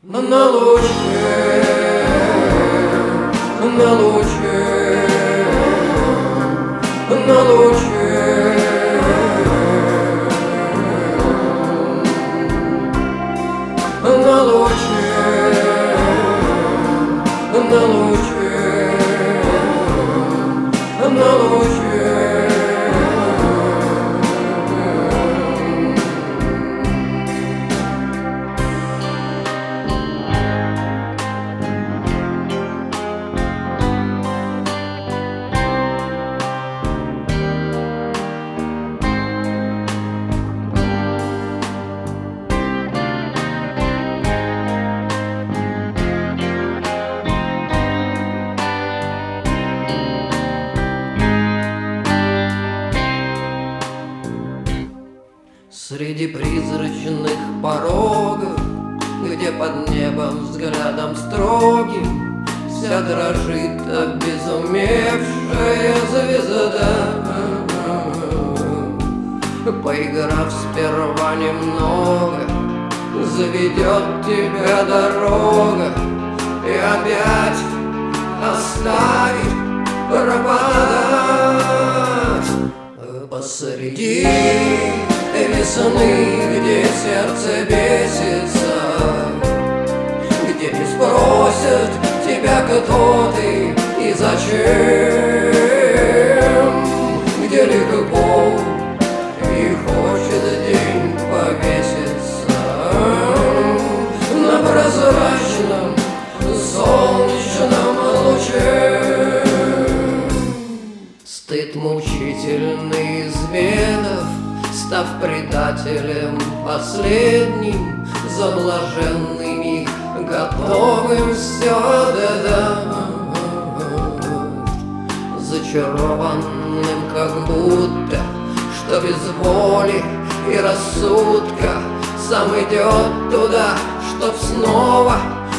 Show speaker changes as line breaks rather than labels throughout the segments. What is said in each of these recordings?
На луче, на луче, на луче, на луче, на луче, на луче. Среди призрачных порогов, где под небом взглядом строгим вся дрожит обезумевшая звезда. Поиграв сперва немного, заведет тебя дорога и опять оставит пропадать посреди весны, где сердце бесится, где не спросят тебя, кто ты и зачем, где легко и хочет день повеситься на прозрачном солнечном луче. Стыд мучительный изменов, став предателем последним, за блаженными, готовым все отдать, зачарованным как будто, что без воли и рассудка сам идет туда, чтоб снова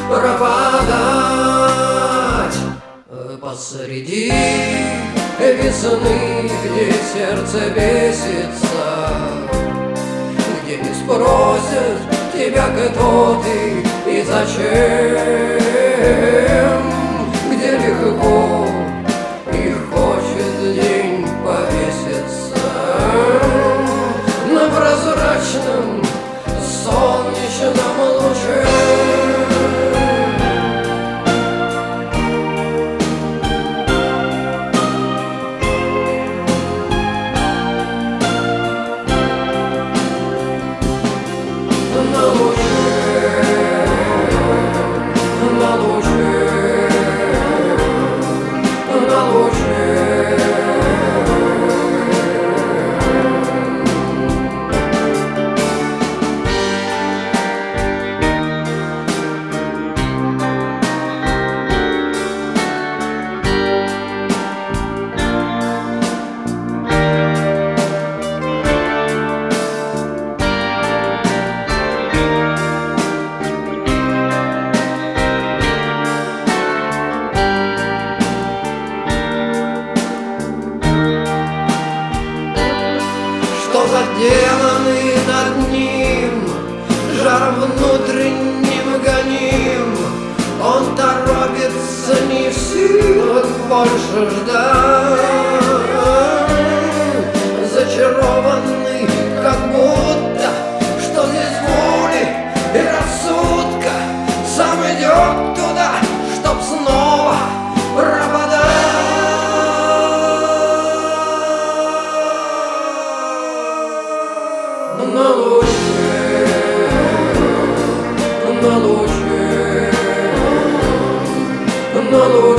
пропадать посреди весны, где сердце бесится, где не спросят тебя, кто ты и зачем, где легко и хочет день повеситься на прозрачном солнечном луче. На луче, на луче, на луче. Заделанный над ним, жар внутренним гоним, он торопится, не в силах больше ждать, зачарованный, как будто, что здесь воли и рассудка, сам идет туда, чтоб снова пропадать. На луче, на луче, на луче.